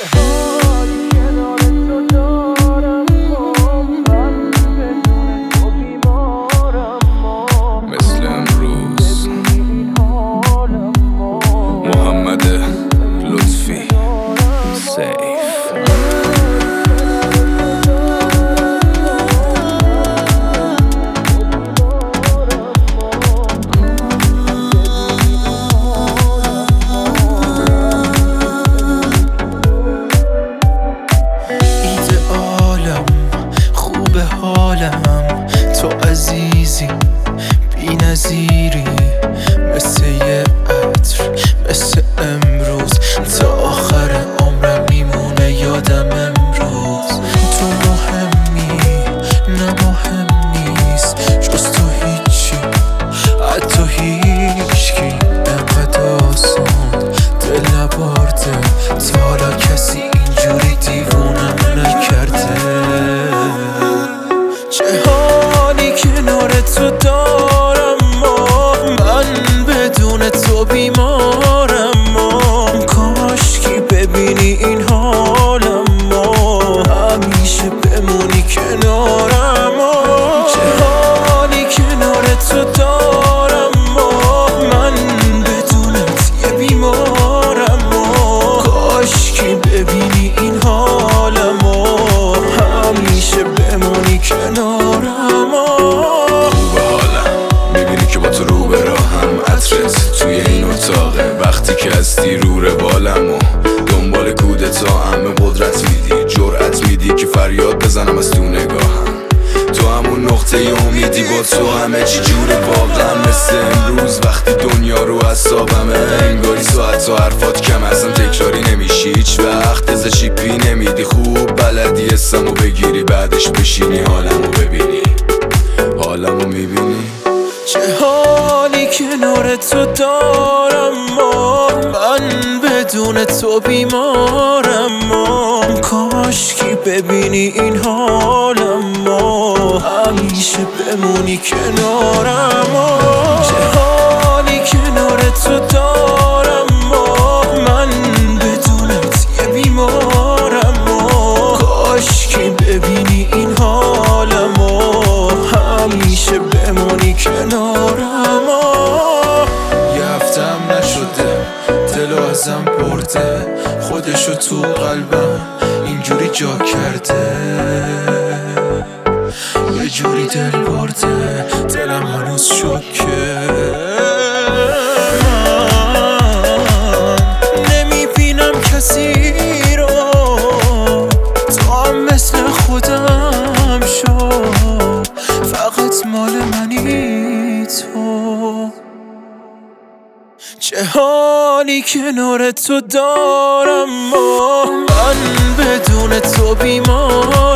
حالی کنار تو دارم من بدون تو بیمارم مثل امروز محمد لطفی سیف تو عزیزی بی نظیری مثل یه عطر مثل امروز تا آخر عمرم میمونه یادم امروز تو مهمی نه مهم نیست جز تو هیچی حتی هیچکی انقدر آسان دل نبرده تا حالا کسی اینجوری دیوونم نکرده چه حالی کنار تو دارم من بدون تو بیمارم کاشکی ببینی این حالم همیشه بمونی کنارم چه حالی کنار تو دارم من بدونت یه بیمارم کاشکی ببینی این حالم همیشه بمونی کنارم خوبه حالم میبینی که با تو رو به راهم عطرت توی این اتاقه وقتی که هستی رو روالم و دنبال کودتا همه قدرت میدی جرأت میدی که فریاد بزنم از تو نگاهم تو همون نقطه امیدی با تو همه چی جوره واقعا مثل امروز وقتی دنیا رو اعصابمه انگاری ساعت و حرفات کم اصلا تکراری نمیشی هیچ وقت ازش پی نمیدی خوب بلدی اسمو بگیری بعدش بشینی حالمو ببینی حالمو میبینی چه حالی کنار تو دارم من بدون تو بیمارم کاشکی ببینی این حالم همیشه بمونی کنارم چه حالی کنار تو دارم من بدونت یه بیمارم کاشکی ببینی این حالم همیشه بمونی کنارم یه هفتم نشده دلو ازم برده خودشو تو قلبم اینجوری جا کرده یه جوری دل برده دلم هنوز شکه نمیبینم کسی رو تو هم مثل خودم شو فقط مال منی تو چه حالی کنار تو دارم من بدون تو بیمار